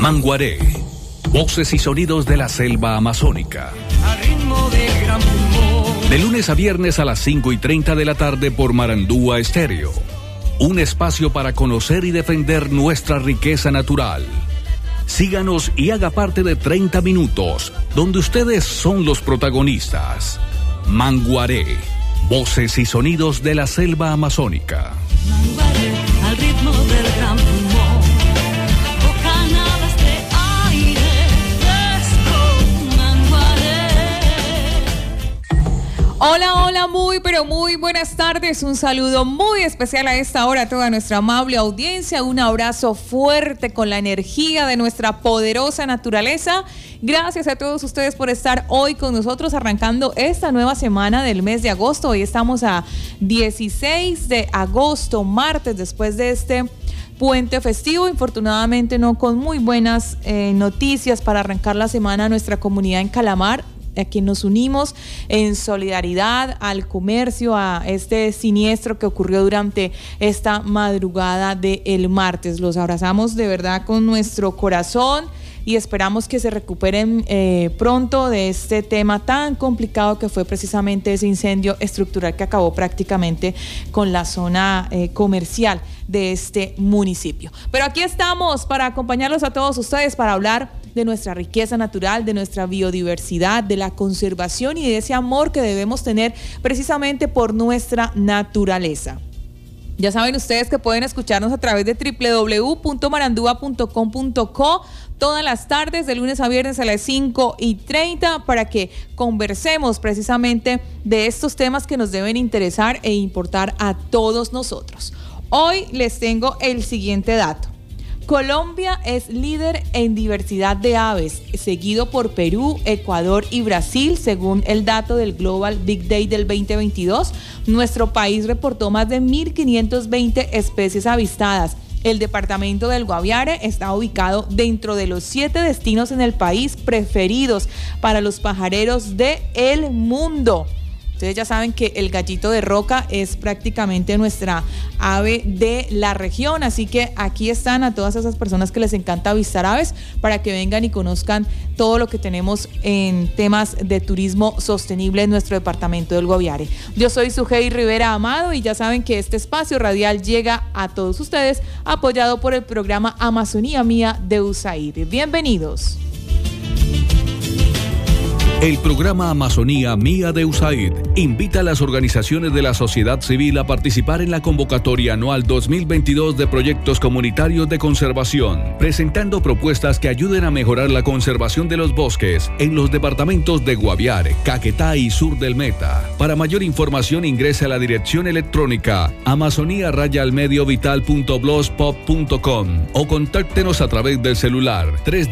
Manguaré, voces y sonidos de la selva amazónica. De lunes a viernes a las 5:30 de la tarde por Marandúa Estéreo. Un espacio para conocer y defender nuestra riqueza natural. Síganos y haga parte de 30 minutos, donde ustedes son los protagonistas. Manguaré, voces y sonidos de la selva amazónica. Manguaré, al ritmo del gran pulmón, bocanales de aire fresco, Manguaré. Hola, muy pero muy buenas tardes. Un saludo muy especial a esta hora a toda nuestra amable audiencia. Un abrazo fuerte con la energía de nuestra poderosa naturaleza. Gracias a todos ustedes por estar hoy con nosotros arrancando esta nueva semana del mes de agosto. Hoy estamos a 16 de agosto, martes, después de este puente festivo. Infortunadamente no con muy buenas noticias para arrancar la semana a nuestra comunidad en Calamar, a quien nos unimos en solidaridad al comercio, a este siniestro que ocurrió durante esta madrugada del martes. Los abrazamos de verdad con nuestro corazón y esperamos que se recuperen pronto de este tema tan complicado que fue precisamente ese incendio estructural que acabó prácticamente con la zona comercial de este municipio. Pero aquí estamos para acompañarlos a todos ustedes, para hablar de nuestra riqueza natural, de nuestra biodiversidad, de la conservación y de ese amor que debemos tener precisamente por nuestra naturaleza. Ya saben ustedes que pueden escucharnos a través de www.marandua.com.co todas las tardes, de lunes a viernes a las 5:30, para que conversemos precisamente de estos temas que nos deben interesar e importar a todos nosotros. Hoy les tengo el siguiente dato. Colombia es líder en diversidad de aves, seguido por Perú, Ecuador y Brasil, según el dato del Global Big Day del 2022. Nuestro país reportó más de 1.520 especies avistadas. El departamento del Guaviare está ubicado dentro de los 7 destinos en el país preferidos para los pajareros del mundo. Ustedes ya saben que el gallito de roca es prácticamente nuestra ave de la región, así que aquí están a todas esas personas que les encanta avistar aves para que vengan y conozcan todo lo que tenemos en temas de turismo sostenible en nuestro departamento del Guaviare. Yo soy Sujei Rivera Amado y ya saben que este espacio radial llega a todos ustedes apoyado por el programa Amazonía Mía de USAID. Bienvenidos. El programa Amazonía Mía de USAID invita a las organizaciones de la sociedad civil a participar en la convocatoria anual 2022 de proyectos comunitarios de conservación, presentando propuestas que ayuden a mejorar la conservación de los bosques en los departamentos de Guaviare, Caquetá y Sur del Meta. Para mayor información ingrese a la dirección electrónica amazonia-mediovital.blogspot.com o contáctenos a través del celular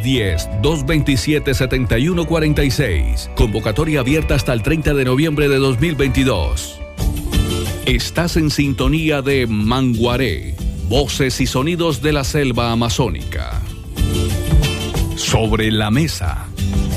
310-227-7146. Convocatoria abierta hasta el 30 de noviembre de 2022. Estás en sintonía de Manguaré, voces y sonidos de la selva amazónica. Sobre la mesa.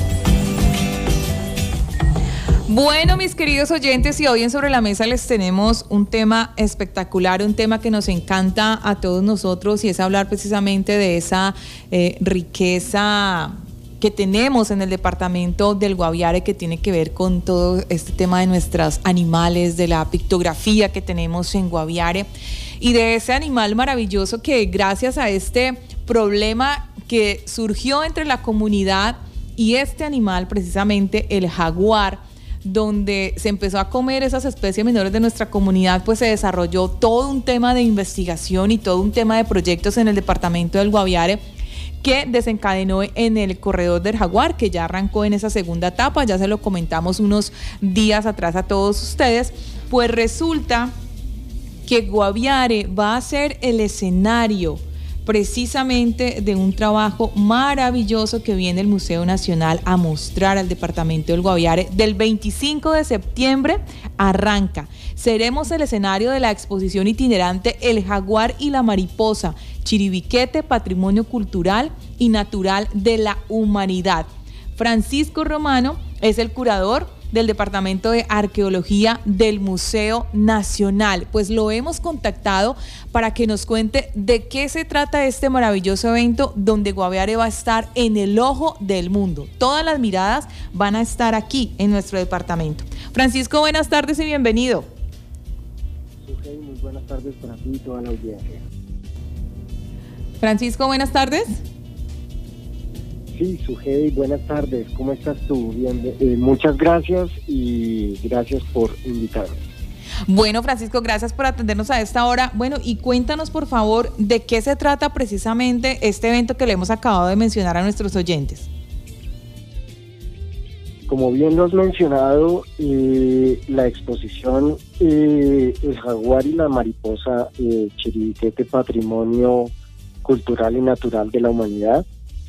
Bueno, mis queridos oyentes, y hoy en Sobre la Mesa les tenemos un tema espectacular, un tema que nos encanta a todos nosotros, y es hablar precisamente de esa riqueza que tenemos en el departamento del Guaviare, que tiene que ver con todo este tema de nuestros animales, de la pictografía que tenemos en Guaviare y de ese animal maravilloso que gracias a este problema que surgió entre la comunidad y este animal, precisamente el jaguar, donde se empezó a comer esas especies menores de nuestra comunidad, pues se desarrolló todo un tema de investigación y todo un tema de proyectos en el departamento del Guaviare, que desencadenó en el corredor del jaguar, que ya arrancó en esa segunda etapa. Ya se lo comentamos unos días atrás a todos ustedes. Pues resulta que Guaviare va a ser el escenario precisamente de un trabajo maravilloso que viene el Museo Nacional a mostrar al departamento del Guaviare. Del 25 de septiembre arranca. Seremos el escenario de la exposición itinerante El Jaguar y la Mariposa, Chiribiquete, Patrimonio Cultural y Natural de la Humanidad. Francisco Romano es el curador del Departamento de Arqueología del Museo Nacional. Pues lo hemos contactado para que nos cuente de qué se trata este maravilloso evento donde Guaviare va a estar en el ojo del mundo. Todas las miradas van a estar aquí en nuestro departamento. Francisco, buenas tardes y bienvenido. Sujei, muy buenas tardes para ti y toda la audiencia. Francisco, buenas tardes. Sí, Sujei, buenas tardes. ¿Cómo estás tú? Bien, muchas gracias y gracias por invitarme. Bueno, Francisco, gracias por atendernos a esta hora. Bueno, y cuéntanos, por favor, de qué se trata precisamente este evento que le hemos acabado de mencionar a nuestros oyentes. Como bien lo has mencionado, la exposición El jaguar y la mariposa, Chiribiquete, Patrimonio Cultural y Natural de la Humanidad,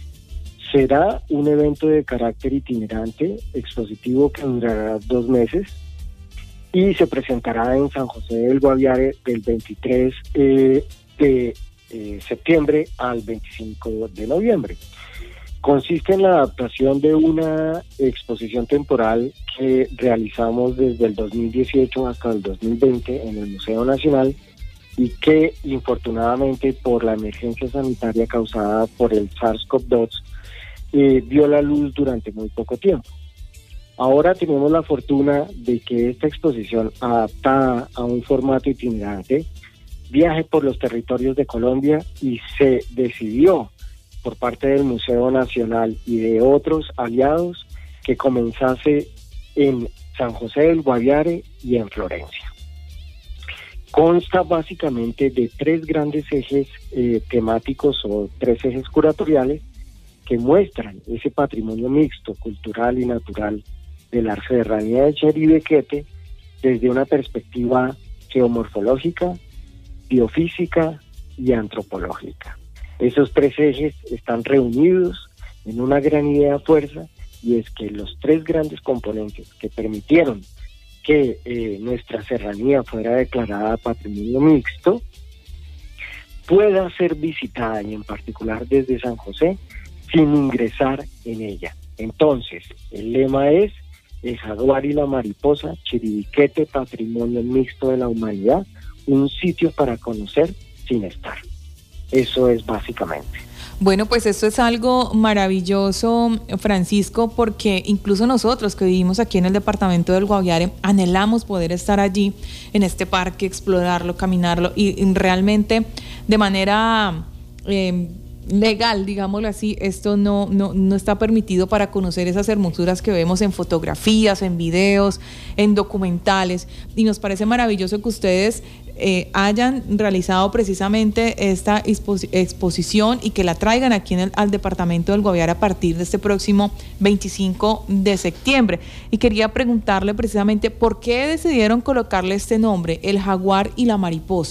será un evento de carácter itinerante, expositivo que durará 2 meses y se presentará en San José del Guaviare del 23 de septiembre al 25 de noviembre. Consiste en la adaptación de una exposición temporal que realizamos desde el 2018 hasta el 2020 en el Museo Nacional y que, infortunadamente, por la emergencia sanitaria causada por el SARS-CoV-2, vio la luz durante muy poco tiempo. Ahora tenemos la fortuna de que esta exposición, adaptada a un formato itinerante, viaje por los territorios de Colombia y se decidió por parte del Museo Nacional y de otros aliados que comenzase en San José del Guaviare y en Florencia. Consta básicamente de 3 grandes ejes temáticos o 3 ejes curatoriales que muestran ese patrimonio mixto, cultural y natural de la serranía de Chiribiquete desde una perspectiva geomorfológica, biofísica y antropológica. Esos 3 ejes están reunidos en una gran idea fuerza, y es que los 3 grandes componentes que permitieron que nuestra serranía fuera declarada patrimonio mixto pueda ser visitada, y en particular desde San José, sin ingresar en ella. Entonces, el lema es: el jaguar y la mariposa, Chiribiquete, patrimonio mixto de la humanidad, un sitio para conocer sin estar. Eso es básicamente. Bueno, pues esto es algo maravilloso, Francisco, porque incluso nosotros que vivimos aquí en el departamento del Guaviare anhelamos poder estar allí en este parque, explorarlo, caminarlo y realmente de manera legal, digámoslo así, esto no está permitido para conocer esas hermosuras que vemos en fotografías, en videos, en documentales, y nos parece maravilloso que ustedes hayan realizado precisamente esta exposición y que la traigan aquí al departamento del Guaviare a partir de este próximo 25 de septiembre. Y quería preguntarle precisamente por qué decidieron colocarle este nombre, el jaguar y la mariposa.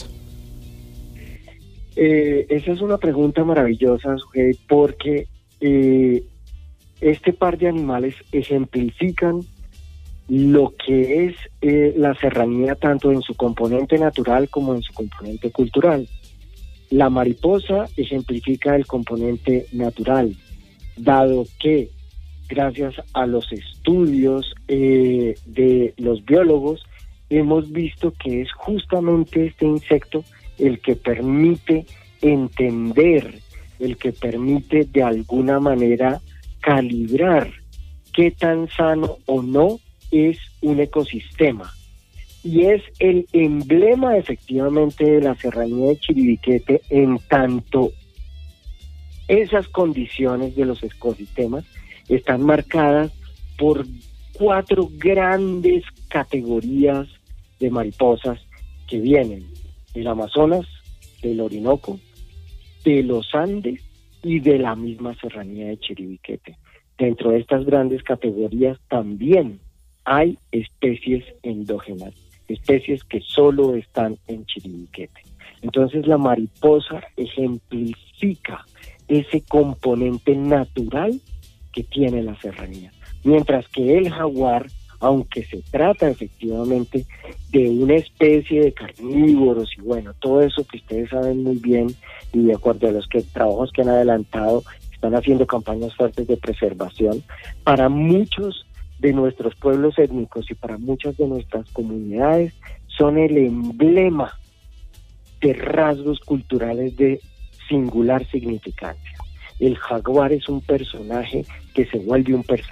Esa es una pregunta maravillosa, porque este par de animales ejemplifican lo que es la serranía tanto en su componente natural como en su componente cultural. La mariposa ejemplifica el componente natural, dado que gracias a los estudios de los biólogos hemos visto que es justamente este insecto el que permite entender, el que permite de alguna manera calibrar qué tan sano o no es un ecosistema. Y es el emblema efectivamente de la serranía de Chiribiquete, en tanto esas condiciones de los ecosistemas están marcadas por 4 grandes categorías de mariposas que vienen del Amazonas, del Orinoco, de los Andes y de la misma serranía de Chiribiquete. Dentro de estas grandes categorías también hay especies endógenas, especies que solo están en Chiribiquete. Entonces la mariposa ejemplifica ese componente natural que tiene la serranía, mientras que el jaguar, aunque se trata efectivamente de una especie de carnívoros y bueno, todo eso que ustedes saben muy bien, y de acuerdo a los trabajos que han adelantado, están haciendo campañas fuertes de preservación, para muchos de nuestros pueblos étnicos y para muchas de nuestras comunidades son el emblema de rasgos culturales de singular significancia. El jaguar es un personaje que se vuelve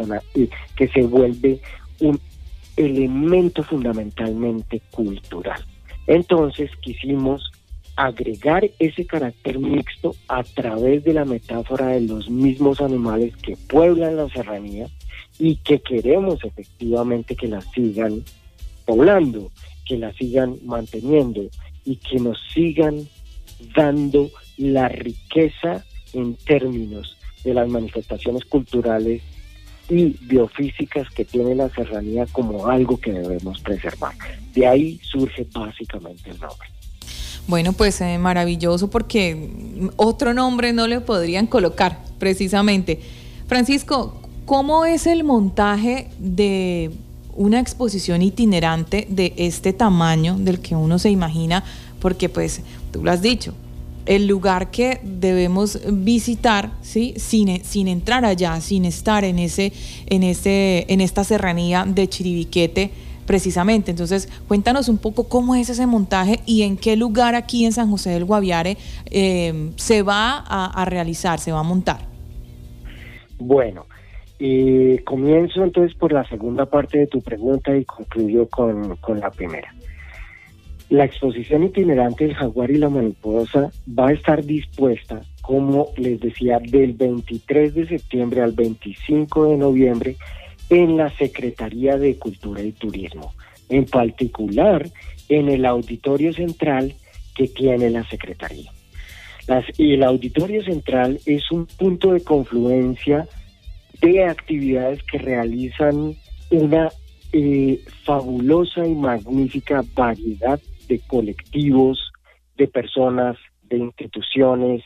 un elemento fundamentalmente cultural. Entonces quisimos agregar ese carácter mixto a través de la metáfora de los mismos animales que pueblan la serranía y que queremos efectivamente que la sigan poblando, que la sigan manteniendo y que nos sigan dando la riqueza en términos de las manifestaciones culturales y biofísicas que tiene la serranía como algo que debemos preservar. De ahí surge básicamente el nombre. Bueno, pues maravilloso, porque otro nombre no le podrían colocar precisamente. Francisco, ¿cómo es el montaje de una exposición itinerante de este tamaño del que uno se imagina? Porque pues tú lo has dicho, el lugar que debemos visitar, ¿sí? sin entrar allá, sin estar en esta serranía de Chiribiquete precisamente. Entonces, cuéntanos un poco cómo es ese montaje y en qué lugar aquí en San José del Guaviare se va a realizar, se va a montar. Bueno, comienzo entonces por la segunda parte de tu pregunta y concluyo con la primera. La exposición itinerante del jaguar y la mariposa va a estar dispuesta, como les decía, del 23 de septiembre al 25 de noviembre en la Secretaría de Cultura y Turismo, en particular en el Auditorio Central que tiene la Secretaría. Y el Auditorio Central es un punto de confluencia de actividades que realizan una fabulosa y magnífica variedad de colectivos, de personas, de instituciones,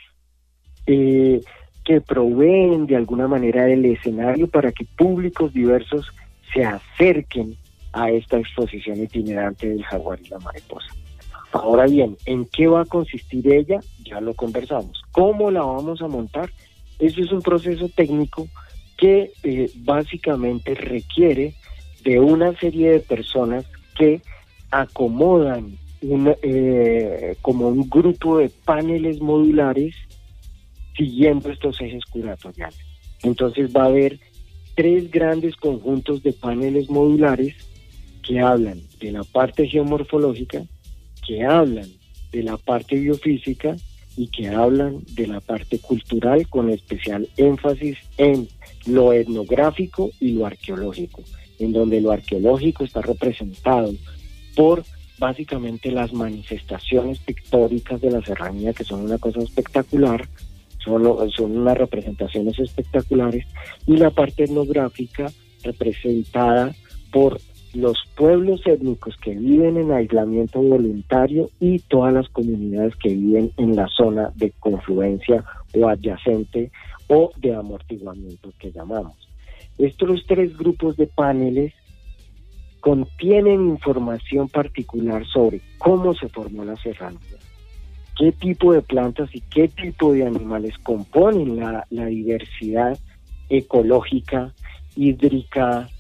que proveen de alguna manera el escenario para que públicos diversos se acerquen a esta exposición itinerante del jaguar y la mariposa. Ahora bien, ¿en qué va a consistir ella? Ya lo conversamos. ¿Cómo la vamos a montar? Eso es un proceso técnico que básicamente requiere de una serie de personas que acomodan como un grupo de paneles modulares siguiendo estos ejes curatoriales. Entonces va a haber 3 grandes conjuntos de paneles modulares que hablan de la parte geomorfológica, que hablan de la parte biofísica y que hablan de la parte cultural, con especial énfasis en lo etnográfico y lo arqueológico, en donde lo arqueológico está representado por básicamente las manifestaciones pictóricas de la serranía, que son una cosa espectacular, son unas representaciones espectaculares, y la parte etnográfica representada por los pueblos étnicos que viven en aislamiento voluntario y todas las comunidades que viven en la zona de confluencia o adyacente o de amortiguamiento que llamamos. Estos 3 grupos de paneles contienen información particular sobre cómo se formó la serranía, qué tipo de plantas y qué tipo de animales componen la diversidad ecológica, hídrica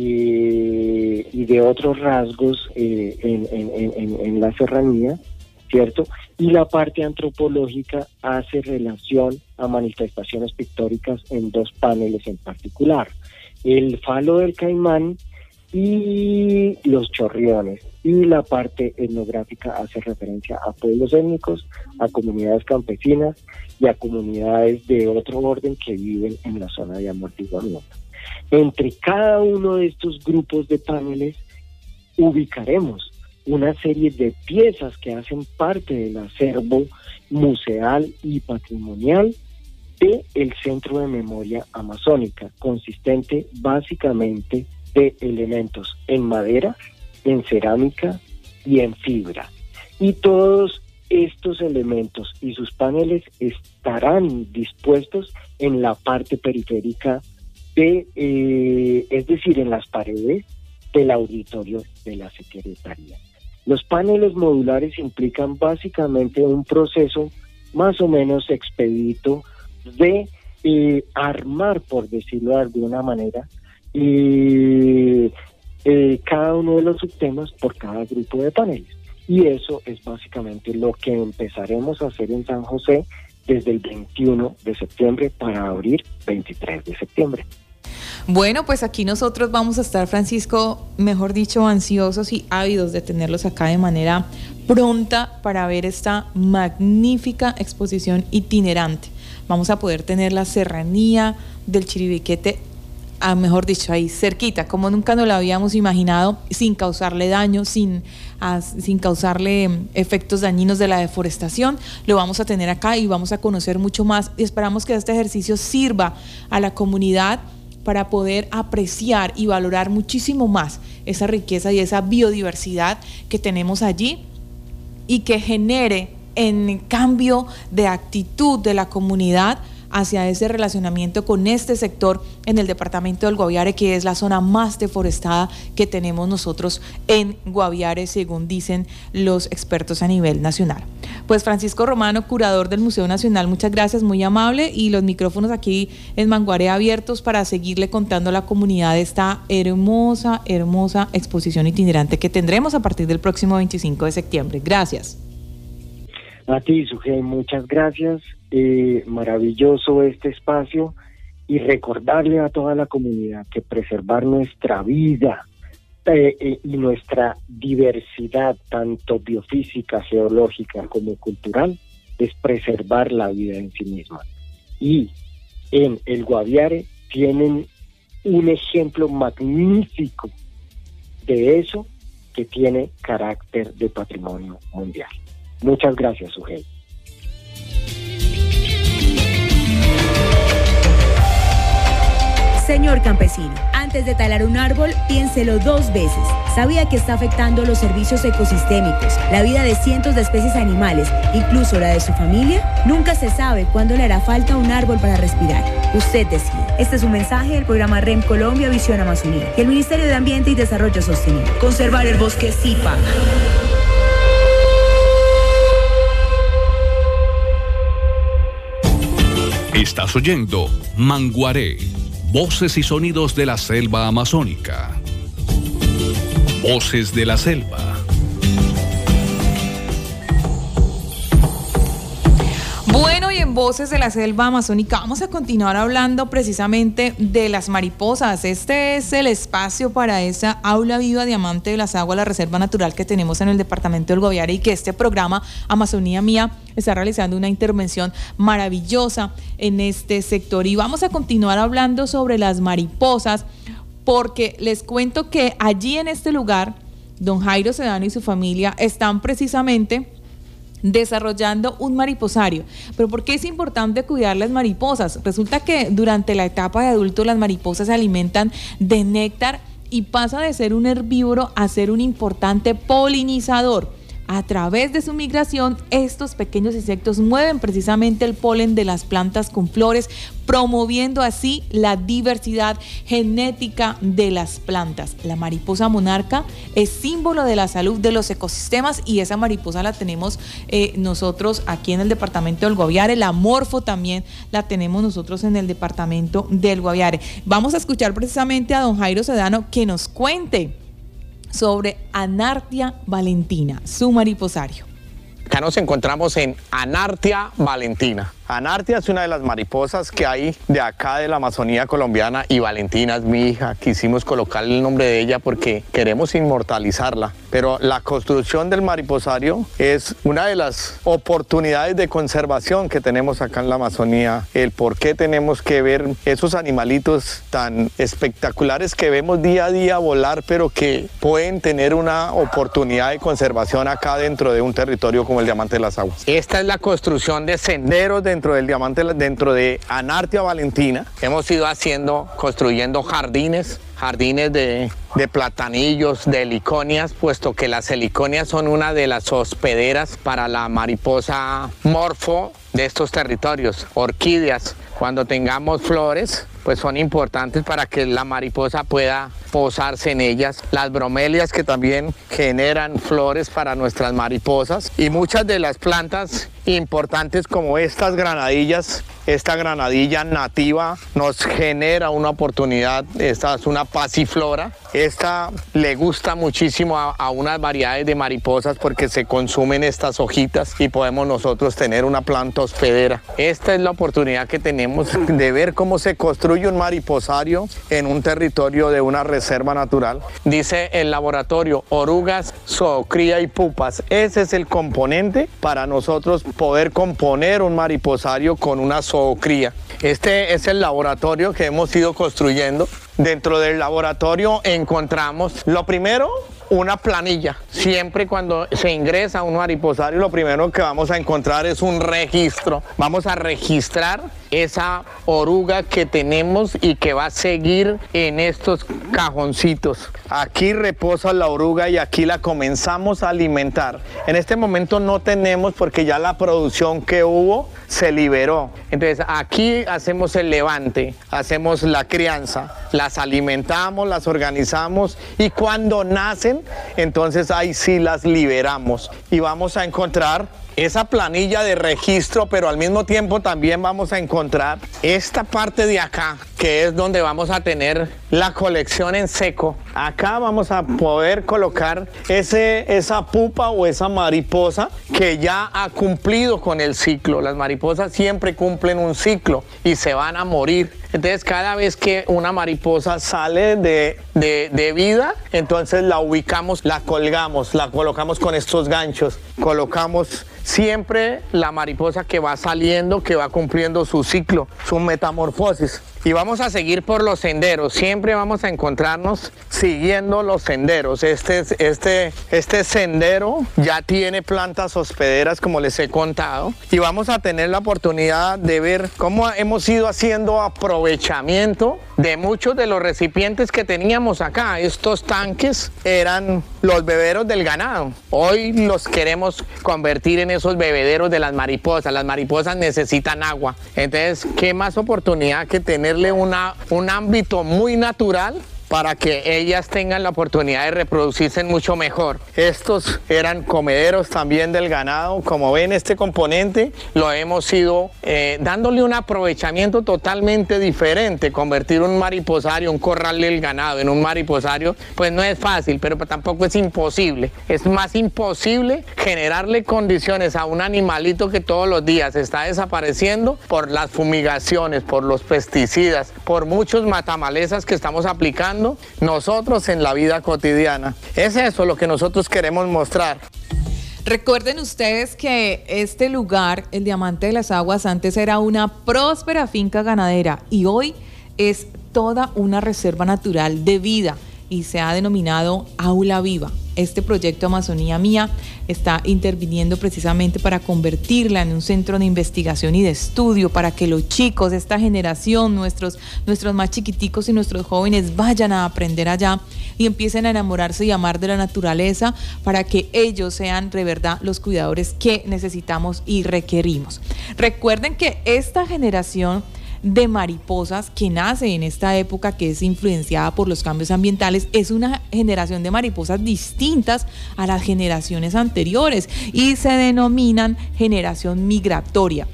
y de otros rasgos en la serranía, ¿cierto? Y la parte antropológica hace relación a manifestaciones pictóricas en 2 paneles en particular: el falo del caimán y los chorriones. Y la parte etnográfica hace referencia a pueblos étnicos, a comunidades campesinas y a comunidades de otro orden que viven en la zona de amortiguamiento. Entre cada uno de estos grupos de paneles ubicaremos una serie de piezas que hacen parte del acervo museal y patrimonial del Centro de Memoria Amazónica, consistente básicamente de elementos en madera, en cerámica y en fibra. Y todos estos elementos y sus paneles estarán dispuestos en la parte periférica es decir, en las paredes del auditorio de la Secretaría. Los paneles modulares implican básicamente un proceso más o menos expedito de armar, por decirlo de alguna manera, cada uno de los subtemas por cada grupo de paneles. Y eso es básicamente lo que empezaremos a hacer en San José desde el 21 de septiembre para abrir 23 de septiembre. Bueno, pues aquí nosotros vamos a estar, Francisco, mejor dicho, ansiosos y ávidos de tenerlos acá de manera pronta para ver esta magnífica exposición itinerante. Vamos a poder tener la serranía del Chiribiquete, mejor dicho, ahí cerquita, como nunca nos lo habíamos imaginado, sin causarle daño, sin causarle efectos dañinos de la deforestación. Lo vamos a tener acá y vamos a conocer mucho más, y esperamos que este ejercicio sirva a la comunidad para poder apreciar y valorar muchísimo más esa riqueza y esa biodiversidad que tenemos allí, y que genere en cambio de actitud de la comunidad hacia ese relacionamiento con este sector en el departamento del Guaviare, que es la zona más deforestada que tenemos nosotros en Guaviare, según dicen los expertos a nivel nacional. Pues Francisco Romano, curador del Museo Nacional, muchas gracias, muy amable, y los micrófonos aquí en Manguaré abiertos para seguirle contando a la comunidad esta hermosa exposición itinerante que tendremos a partir del próximo 25 de septiembre. Gracias. A ti, Sujei, muchas gracias. Maravilloso este espacio, y recordarle a toda la comunidad que preservar nuestra vida y nuestra diversidad, tanto biofísica, geológica como cultural, es preservar la vida en sí misma. Y en el Guaviare tienen un ejemplo magnífico de eso, que tiene carácter de patrimonio mundial. Muchas gracias, Sujei. Señor campesino, antes de talar un árbol, piénselo 2 veces. ¿Sabía que está afectando los servicios ecosistémicos, la vida de cientos de especies animales, incluso la de su familia? Nunca se sabe cuándo le hará falta un árbol para respirar. Usted decide. Este es un mensaje del programa REM Colombia Visión Amazonía y el Ministerio de Ambiente y Desarrollo Sostenible. Conservar el bosque sí paga. Estás oyendo Manguaré, voces y sonidos de la selva amazónica. Voces de la selva. Bueno, y en Voces de la Selva Amazónica vamos a continuar hablando precisamente de las mariposas. Este es el espacio para esa aula viva Diamante de las Aguas, la reserva natural que tenemos en el departamento del Guaviare, y que este programa Amazonía Mía está realizando una intervención maravillosa en este sector. Y vamos a continuar hablando sobre las mariposas, porque les cuento que allí en este lugar, don Jairo Sedano y su familia están precisamente desarrollando un mariposario. ¿Pero por qué es importante cuidar las mariposas? Resulta que durante la etapa de adulto las mariposas se alimentan de néctar y pasa de ser un herbívoro a ser un importante polinizador. A través de su migración, estos pequeños insectos mueven precisamente el polen de las plantas con flores, promoviendo así la diversidad genética de las plantas. La mariposa monarca es símbolo de la salud de los ecosistemas, y esa mariposa la tenemos nosotros aquí en el departamento del Guaviare. La morfo también la tenemos nosotros en el departamento del Guaviare. Vamos a escuchar precisamente a don Jairo Sedano que nos cuente sobre Anartia valentina, su mariposario. Acá nos encontramos en Anartia valentina. Anartia es una de las mariposas que hay de acá de la Amazonía colombiana, y Valentina es mi hija. Quisimos colocarle el nombre de ella porque queremos inmortalizarla. Pero la construcción del mariposario es una de las oportunidades de conservación que tenemos acá en la Amazonía. El por qué tenemos que ver esos animalitos tan espectaculares que vemos día a día volar, pero que pueden tener una oportunidad de conservación acá dentro de un territorio como el Diamante de las Aguas. Esta es la construcción de senderos dentro del Diamante, dentro de Anartia valentina. Hemos ido construyendo jardines de platanillos, de heliconias, puesto que las heliconias son una de las hospederas para la mariposa morfo de estos territorios. Orquídeas, cuando tengamos flores, pues son importantes para que la mariposa pueda posarse en ellas, las bromelias que también generan flores para nuestras mariposas y muchas de las plantas importantes como estas granadillas. Esta granadilla nativa nos genera una oportunidad, esta es una pasiflora. Esta le gusta muchísimo a unas variedades de mariposas porque se consumen estas hojitas y podemos nosotros tener una planta hospedera. Esta es la oportunidad que tenemos de ver cómo se construye un mariposario en un territorio de una reserva natural. Dice el laboratorio, orugas, zoocría y pupas. Ese es el componente para nosotros poder componer un mariposario con una zoocría. Este es el laboratorio que hemos ido construyendo. Dentro del laboratorio encontramos, lo primero, una planilla. Siempre cuando se ingresa a un mariposario, lo primero que vamos a encontrar es un registro. Vamos a registrar esa oruga que tenemos y que va a seguir en estos cajoncitos. Aquí reposa la oruga y aquí la comenzamos a alimentar. En este momento no tenemos porque ya la producción que hubo se liberó. Entonces aquí hacemos el levante, hacemos la crianza, las alimentamos, las organizamos y cuando nacen, entonces ahí sí las liberamos y vamos a encontrar esa planilla de registro, pero al mismo tiempo también vamos a encontrar esta parte de acá, que es donde vamos a tener la colección en seco. Acá vamos a poder colocar esa pupa o esa mariposa que ya ha cumplido con el ciclo. Las mariposas siempre cumplen un ciclo y se van a morir. Entonces cada vez que una mariposa sale de vida, entonces la ubicamos, la colgamos, la colocamos con estos ganchos, colocamos siempre la mariposa que va saliendo, que va cumpliendo su ciclo, su metamorfosis. Y vamos a seguir por los senderos, siempre vamos a encontrarnos siguiendo los senderos. Este sendero ya tiene plantas hospederas, como les he contado, y vamos a tener la oportunidad de ver cómo hemos ido haciendo aprovechamiento de muchos de los recipientes que teníamos acá. Estos tanques eran los bebederos del ganado. Hoy los queremos convertir en esos bebederos de las mariposas. Las mariposas necesitan agua. Entonces, ¿qué más oportunidad que tenerle un ámbito muy natural para que ellas tengan la oportunidad de reproducirse mucho mejor? Estos eran comederos también del ganado. Como ven, este componente lo hemos ido dándole un aprovechamiento totalmente diferente. Convertir un mariposario, un corral del ganado en un mariposario, pues no es fácil, pero tampoco es imposible. Es más imposible generarle condiciones a un animalito que todos los días está desapareciendo por las fumigaciones, por los pesticidas, por muchos matamalezas que estamos aplicando nosotros en la vida cotidiana. Es eso lo que nosotros queremos mostrar. Recuerden ustedes que este lugar, el Diamante de las Aguas, antes era una próspera finca ganadera y hoy es toda una reserva natural de vida y se ha denominado Aula Viva. Este proyecto Amazonía Mía está interviniendo precisamente para convertirla en un centro de investigación y de estudio para que los chicos de esta generación, nuestros más chiquiticos y nuestros jóvenes vayan a aprender allá y empiecen a enamorarse y amar de la naturaleza para que ellos sean de verdad los cuidadores que necesitamos y requerimos. Recuerden que esta generación de mariposas que nace en esta época, que es influenciada por los cambios ambientales, es una generación de mariposas distintas a las generaciones anteriores y se denominan generación migratoria.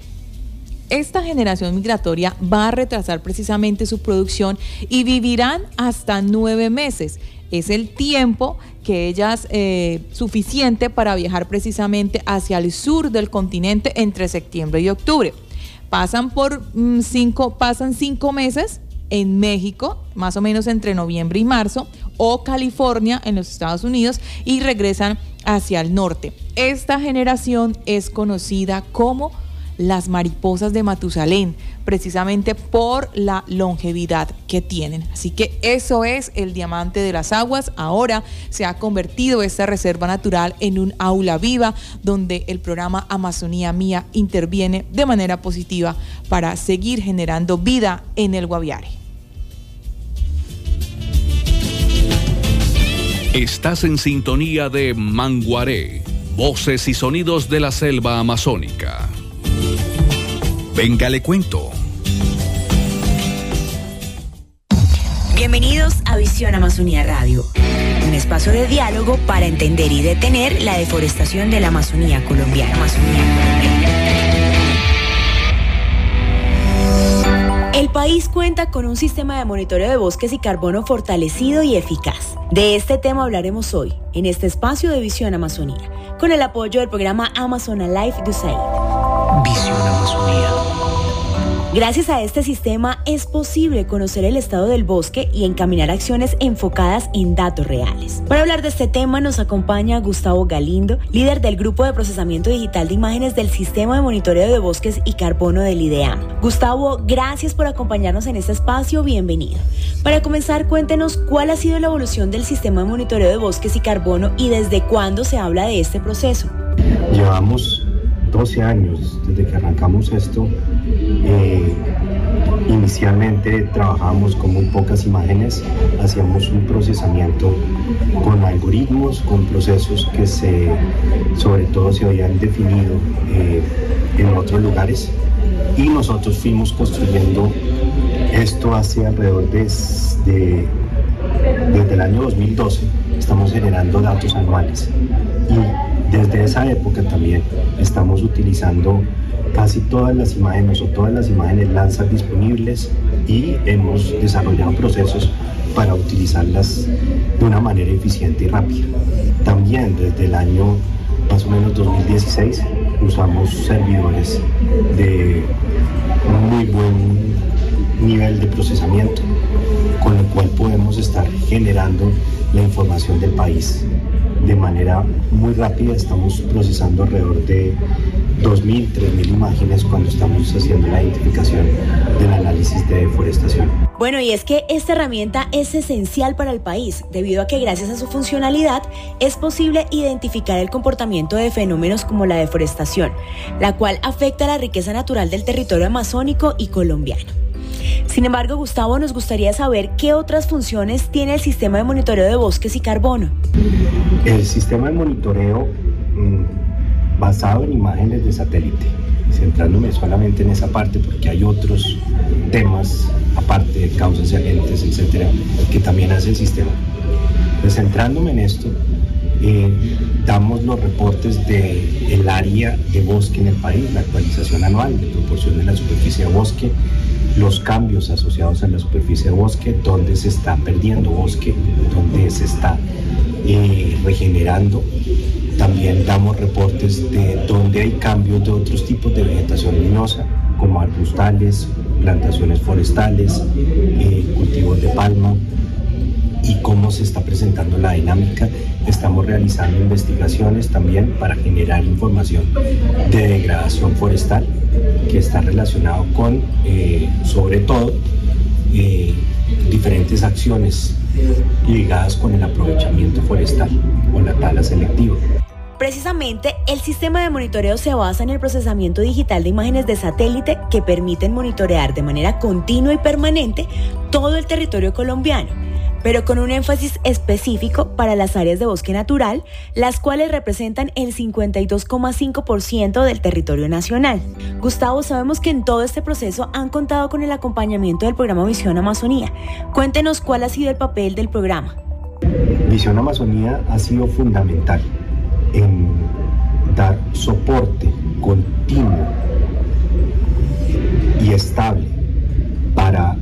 Esta generación migratoria va a retrasar precisamente su producción y vivirán hasta 9 meses. Es el tiempo que ellas suficiente para viajar precisamente hacia el sur del continente entre septiembre y octubre. Pasan 5 meses en México, más o menos entre noviembre y marzo, o California en los Estados Unidos, y regresan hacia el norte. Esta generación es conocida como las mariposas de Matusalén, precisamente por la longevidad que tienen. Así que eso es el Diamante de las Aguas. Ahora se ha convertido esta reserva natural en un aula viva donde el programa Amazonía Mía interviene de manera positiva para seguir generando vida en el Guaviare. Estás en sintonía de Manguaré, voces y sonidos de la selva amazónica. Venga, le cuento. Bienvenidos a Visión Amazonía Radio, un espacio de diálogo para entender y detener la deforestación de la Amazonía colombiana. El país cuenta con un sistema de monitoreo de bosques y carbono fortalecido y eficaz. De este tema hablaremos hoy, en este espacio de Visión Amazonía, con el apoyo del programa Amazon Alive de USAID. Visión Amazonía. Gracias a este sistema es posible conocer el estado del bosque y encaminar acciones enfocadas en datos reales. Para hablar de este tema nos acompaña Gustavo Galindo, líder del Grupo de Procesamiento Digital de Imágenes del Sistema de Monitoreo de Bosques y Carbono del IDEAM. Gustavo, gracias por acompañarnos en este espacio, bienvenido. Para comenzar, cuéntenos cuál ha sido la evolución del Sistema de Monitoreo de Bosques y Carbono y desde cuándo se habla de este proceso. Llevamos 12 años desde que arrancamos esto. Inicialmente trabajábamos con muy pocas imágenes, hacíamos un procesamiento con algoritmos, con procesos que sobre todo se habían definido en otros lugares, y nosotros fuimos construyendo esto hace alrededor desde el año 2012 estamos generando datos anuales, y desde esa época también estamos utilizando casi todas las imágenes Landsat disponibles, y hemos desarrollado procesos para utilizarlas de una manera eficiente y rápida. También desde el año más o menos 2016 usamos servidores de muy buen nivel de procesamiento, con el cual podemos estar generando la información del país de manera muy rápida. Estamos procesando alrededor de 2.000, 3.000 imágenes cuando estamos haciendo la identificación del análisis de deforestación. Bueno, y es que esta herramienta es esencial para el país, debido a que gracias a su funcionalidad es posible identificar el comportamiento de fenómenos como la deforestación, la cual afecta a la riqueza natural del territorio amazónico y colombiano. Sin embargo, Gustavo, nos gustaría saber qué otras funciones tiene el sistema de monitoreo de bosques y carbono. El sistema de monitoreo basado en imágenes de satélite, centrándome solamente en esa parte porque hay otros temas aparte de causas y agentes, etcétera, que también hace el sistema. Pues centrándome en esto, damos los reportes del área de bosque en el país, la actualización anual de proporción de la superficie de bosque, los cambios asociados a la superficie de bosque, dónde se está perdiendo bosque, dónde se está regenerando. También damos reportes de dónde hay cambios de otros tipos de vegetación luminosa, como arbustales, plantaciones forestales, cultivos de palma, y cómo se está presentando la dinámica. Estamos realizando investigaciones también para generar información de degradación forestal, que está relacionado con, sobre todo, diferentes acciones ligadas con el aprovechamiento forestal o la tala selectiva. Precisamente, el sistema de monitoreo se basa en el procesamiento digital de imágenes de satélite que permiten monitorear de manera continua y permanente todo el territorio colombiano, pero con un énfasis específico para las áreas de bosque natural, las cuales representan el 52,5% del territorio nacional. Gustavo, sabemos que en todo este proceso han contado con el acompañamiento del programa Visión Amazonía. Cuéntenos cuál ha sido el papel del programa. Visión Amazonía ha sido fundamental en dar soporte continuo y estable para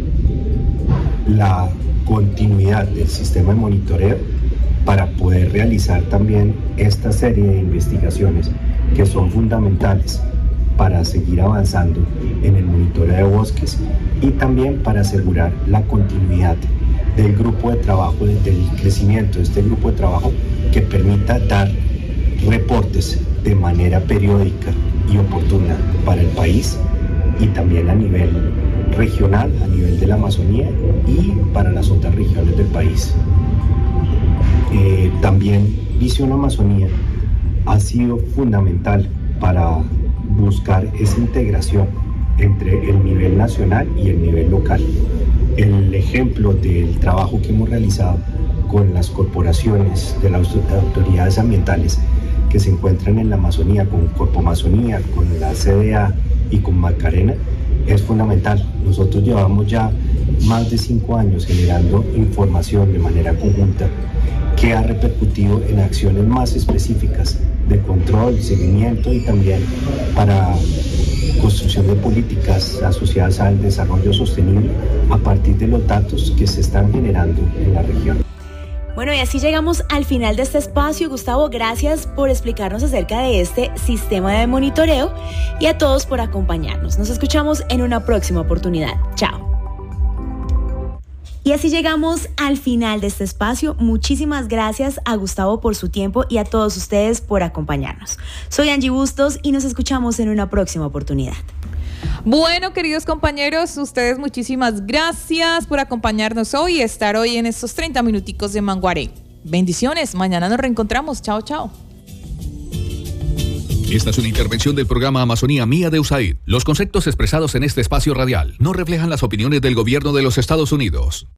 la continuidad del sistema de monitoreo, para poder realizar también esta serie de investigaciones que son fundamentales para seguir avanzando en el monitoreo de bosques, y también para asegurar la continuidad del grupo de trabajo, del crecimiento de este grupo de trabajo, que permita dar reportes de manera periódica y oportuna para el país, y también a nivel regional, a nivel de la Amazonía y para las otras regiones del país. También Visión Amazonía ha sido fundamental para buscar esa integración entre el nivel nacional y el nivel local. El ejemplo del trabajo que hemos realizado con las corporaciones de las autoridades ambientales que se encuentran en la Amazonía, con Corpo Amazonía, con la CDA y con Macarena, es fundamental. Nosotros llevamos ya más de 5 años generando información de manera conjunta que ha repercutido en acciones más específicas de control, seguimiento y también para construcción de políticas asociadas al desarrollo sostenible a partir de los datos que se están generando en la región. Bueno, y así llegamos al final de este espacio. Gustavo, gracias por explicarnos acerca de este sistema de monitoreo y a todos por acompañarnos. Nos escuchamos en una próxima oportunidad. Chao. Y así llegamos al final de este espacio. Muchísimas gracias a Gustavo por su tiempo y a todos ustedes por acompañarnos. Soy Angie Bustos y nos escuchamos en una próxima oportunidad. Bueno, queridos compañeros, ustedes muchísimas gracias por acompañarnos hoy y estar hoy en estos 30 minuticos de Manguaré. Bendiciones, mañana nos reencontramos. Chao, chao. Esta es una intervención del programa Amazonía Mía de USAID. Los conceptos expresados en este espacio radial no reflejan las opiniones del gobierno de los Estados Unidos.